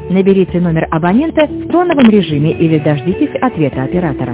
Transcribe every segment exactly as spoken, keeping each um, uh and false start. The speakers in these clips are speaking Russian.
Наберите номер абонента в тоновом режиме или дождитесь ответа оператора.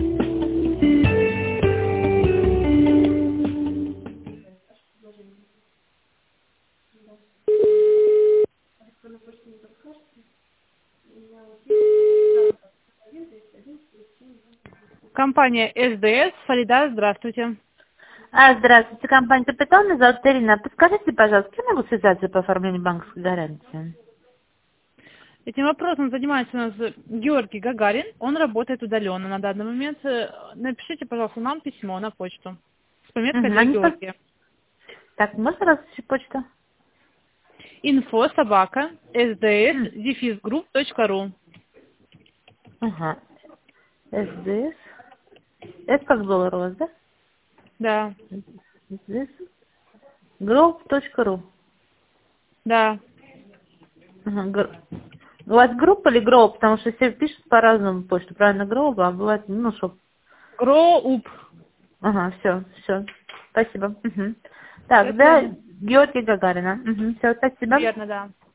Компания эс дэ эс, Солидар, здравствуйте. А, здравствуйте, компания «Капитал», меня зовут Ирина. Подскажите, пожалуйста, кем я могу связаться по оформлению банковской гарантии? Этим вопросом занимается у нас Георгий Гагарин. Он работает удаленно на данный момент. Напишите, пожалуйста, нам письмо на почту с пометкой Угу, для они по- Георгия. Так, можно разрешить почту? Инфо собака эс дэ эс М, дефис групп точка ру. Ага. СДС. Это как доллар у вас, да? Да, СДС. Group.ru. да. Ага, гр- у вас группа или гроу? Потому что все пишут по-разному почту. Правильно, гроу, а бывает, ну, что... Гроуп. Ага, все, все. Спасибо. Мгм. До Так, да, свидания. Георгий Гагарина. Все, спасибо. Верно, да.